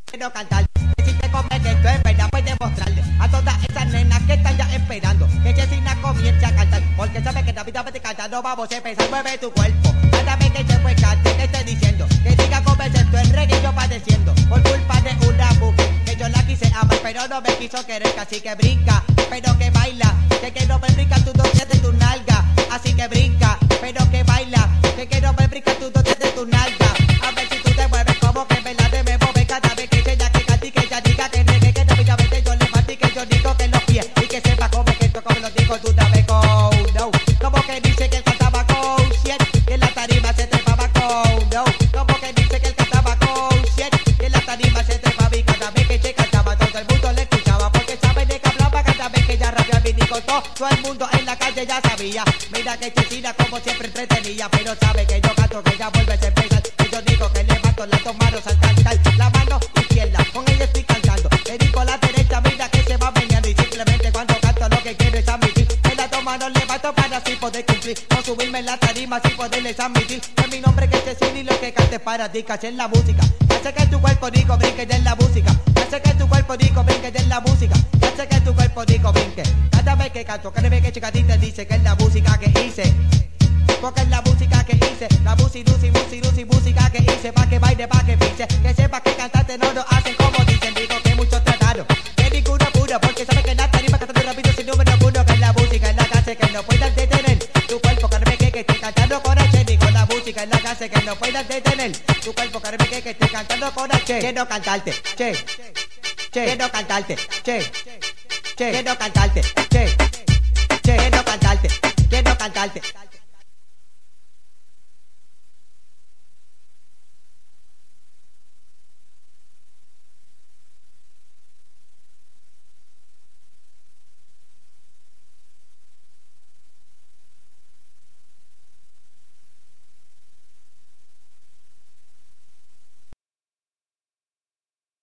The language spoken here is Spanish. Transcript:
quiero cantar. Si te comes que esto es verdad, pues demostrarle a todas esas nenas que están ya esperando que Jessina comience a cantar. Porque sabe que rápidamente cantando vamos a empezar. Mueve tu cuerpo, cada vez que se fue cante, que esté diciendo que diga cómo es esto el reggae yo padeciendo. Por culpa de una mujer que yo la quise amar, pero no me quiso querer. Así que brinca, pero que baila, que quiero ver brincar tus dos de tu nalga. Así que brinca, pero que baila, que quiero ver brincar tus dos de tu nalga. A ver si tú te mueves como que en verdad te me mueves cada vez que ella que cante y que ella diga que reggae, que rápidamente yo levanto y que yo digo que los pies y que sepa cómo que esto como lo digo tú dame go, no. Como que dice que él cantaba go, shit, que en la tarima se trepaba go, no. Como que dice que él cantaba go, shit, que en la tarima se trepaba y cada vez que se cantaba todo el mundo le escuchaba porque sabe de que hablaba cada vez que ella rapeaba y dijo todo el mundo en la calle ya sabía. Mira que Jessina como siempre entretenía, pero sabe que yo canto que ella vuelve a ser pesar. Y yo digo que levanto las dos manos al cantar, la mano izquierda, con ella estoy cantando. Le digo la derecha, mira que se va meneando y simplemente cuando canto lo que quiero es admitir que las dos manos levanto para así poder cumplir, no subirme en la tarima sin poderles admitir que mi nombre que es Jessina y lo que cante para ti, que hacer la música, que hace que tu cuerpo digo brinque en la música, que hace que tu cuerpo digo brinque en la música, que hace que tu cuerpo digo brinque. Cada vez que canto, cada vez que chicatita dice que es la música que hice. Porque es la música que hice, la música que hice, pa' que baile, pa' que pise, que sepa que cantante no lo hacen como dicen, digo que muchos trataron, que ninguno pudo, porque sabe que la tarima cantando rápido sin número uno, que es la música, es la que hace que no puedan detener tu cuerpo, cada vez que esté cantando con H, digo la música, es la que hace que no puedan detener tu cuerpo, cada vez que esté cantando con H, quiero cantarte, che, quiero cantarte, che, quiero cantarte, che, quiero cantarte, quiero cantarte.